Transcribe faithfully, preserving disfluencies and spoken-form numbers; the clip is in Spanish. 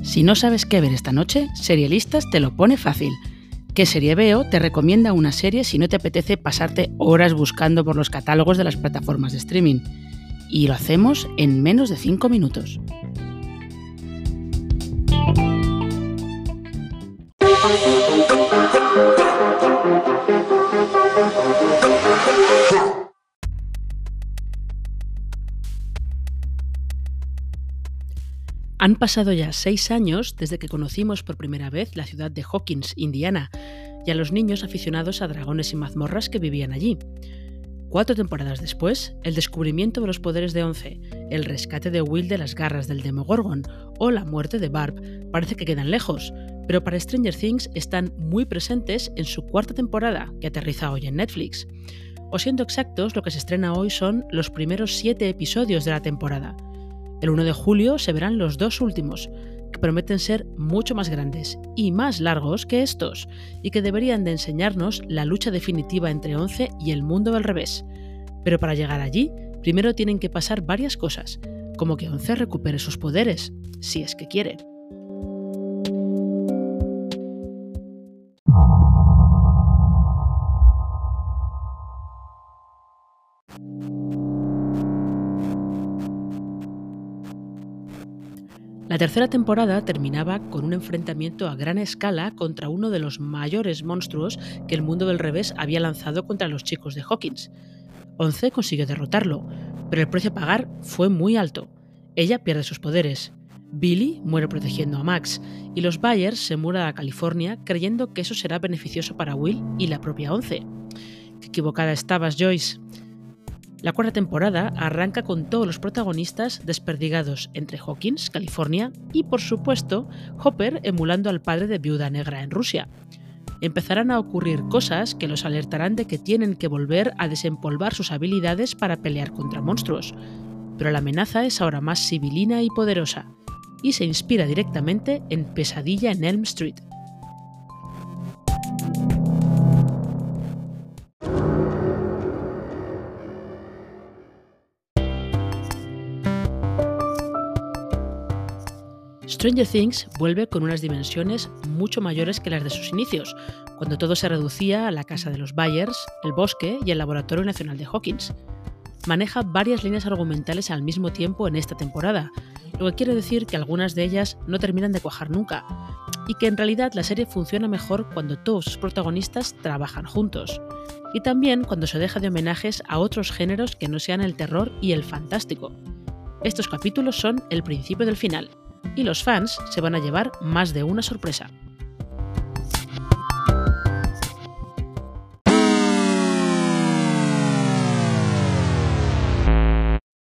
Si no sabes qué ver esta noche, Serialistas te lo pone fácil. ¿Qué serie veo? Te recomienda una serie si no te apetece pasarte horas buscando por los catálogos de las plataformas de streaming. Y lo hacemos en menos de cinco minutos. Han pasado ya seis años desde que conocimos por primera vez la ciudad de Hawkins, Indiana, y a los niños aficionados a dragones y mazmorras que vivían allí. Cuatro temporadas después, el descubrimiento de los poderes de Once, el rescate de Will de las garras del Demogorgon o la muerte de Barb parece que quedan lejos, pero para Stranger Things están muy presentes en su cuarta temporada, que aterriza hoy en Netflix. O siendo exactos, lo que se estrena hoy son los primeros siete episodios de la temporada. El uno de julio se verán los dos últimos, que prometen ser mucho más grandes y más largos que estos, y que deberían de enseñarnos la lucha definitiva entre Once y el mundo del revés. Pero para llegar allí, primero tienen que pasar varias cosas, como que Once recupere sus poderes, si es que quiere. La tercera temporada terminaba con un enfrentamiento a gran escala contra uno de los mayores monstruos que el mundo del revés había lanzado contra los chicos de Hawkins. Once consiguió derrotarlo, pero el precio a pagar fue muy alto. Ella pierde sus poderes. Billy muere protegiendo a Max, y los Byers se mudan a California creyendo que eso será beneficioso para Will y la propia Once. ¡Qué equivocada estabas, Joyce! La cuarta temporada arranca con todos los protagonistas desperdigados entre Hawkins, California, y por supuesto Hopper emulando al padre de Viuda Negra en Rusia. Empezarán a ocurrir cosas que los alertarán de que tienen que volver a desempolvar sus habilidades para pelear contra monstruos, pero la amenaza es ahora más sibilina y poderosa, y se inspira directamente en Pesadilla en Elm Street. Stranger Things vuelve con unas dimensiones mucho mayores que las de sus inicios, cuando todo se reducía a la casa de los Byers, el bosque y el Laboratorio Nacional de Hawkins. Maneja varias líneas argumentales al mismo tiempo en esta temporada, lo que quiere decir que algunas de ellas no terminan de cuajar nunca, y que en realidad la serie funciona mejor cuando todos sus protagonistas trabajan juntos, y también cuando se deja de homenajes a otros géneros que no sean el terror y el fantástico. Estos capítulos son el principio del final, y los fans se van a llevar más de una sorpresa.